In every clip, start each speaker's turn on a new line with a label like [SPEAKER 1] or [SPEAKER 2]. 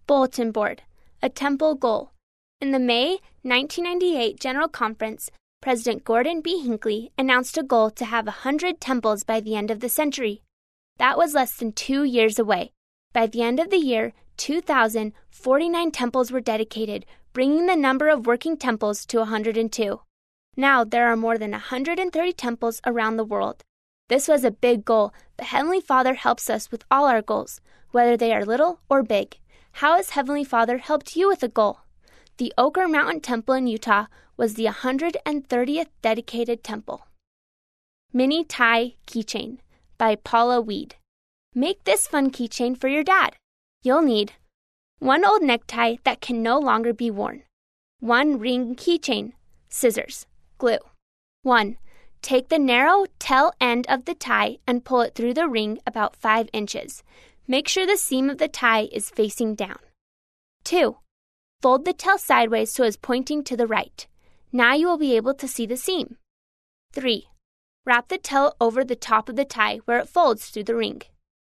[SPEAKER 1] Bulletin board, a temple goal. In the May 1998 General Conference, President Gordon B. Hinckley announced a goal to have 100 temples by the end of the century. That was less than 2 years away. By the end of the year, 2,049 temples were dedicated, bringing the number of working temples to 102. Now there are more than 130 temples around the world. This was a big goal, but Heavenly Father helps us with all our goals, whether they are little or big. How has Heavenly Father helped you with a goal? The Oquirrh Mountain Temple in Utah was the 130th dedicated temple. Mini Tie Keychain by Paula Weed. Make this fun keychain for your dad. You'll need 1 old necktie that can no longer be worn, 1 ring keychain, scissors, glue. 1. Take the narrow tail end of the tie and pull it through the ring about 5 inches. Make sure the seam of the tie is facing down. 2. Fold the tail sideways so it's pointing to the right. Now you will be able to see the seam. 3. Wrap the tail over the top of the tie where it folds through the ring.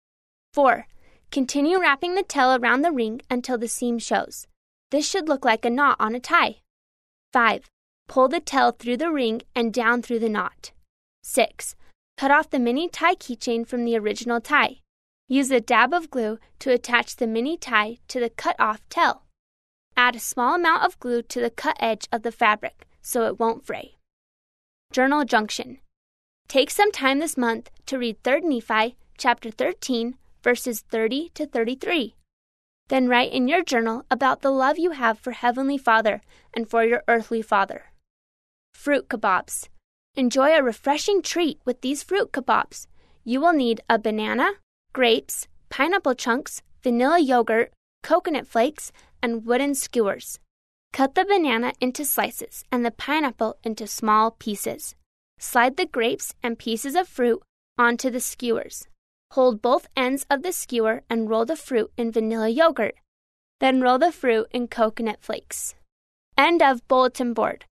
[SPEAKER 1] 4. Continue wrapping the tail around the ring until the seam shows. This should look like a knot on a tie. 5. Pull the tail through the ring and down through the knot. 6. Cut off the mini tie keychain from the original tie. Use a dab of glue to attach the mini tie to the cut-off tail. Add a small amount of glue to the cut edge of the fabric so it won't fray. Journal Junction. Take some time this month to read 3 Nephi chapter 13, verses 30 to 33. Then write in your journal about the love you have for Heavenly Father and for your earthly father. Fruit kebabs. Enjoy a refreshing treat with these fruit kebabs. You will need a banana, grapes, pineapple chunks, vanilla yogurt, coconut flakes, and wooden skewers. Cut the banana into slices and the pineapple into small pieces. Slide the grapes and pieces of fruit onto the skewers. Hold both ends of the skewer and roll the fruit in vanilla yogurt. Then roll the fruit in coconut flakes. End of bulletin board.